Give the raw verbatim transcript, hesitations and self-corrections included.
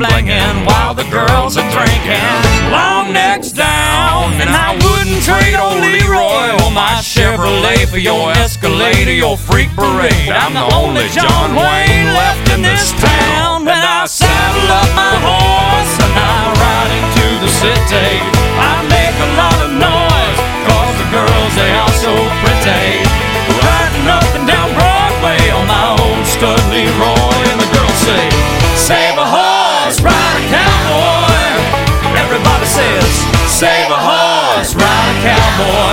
blinging while the girls are drinking. Long necks down, and I wouldn't trade old Leroy or my Chevrolet for your Escalade or your freak parade. I'm the only John Wayne left in this town. When I saddle up my horse and I ride into the city, I make a lot of noise, cause the girls, they are so pretty. Riding up and down Broadway on my old stud Leroy, and the girls say, save a horse, ride a cowboy. Everybody says, save a horse, ride a cowboy.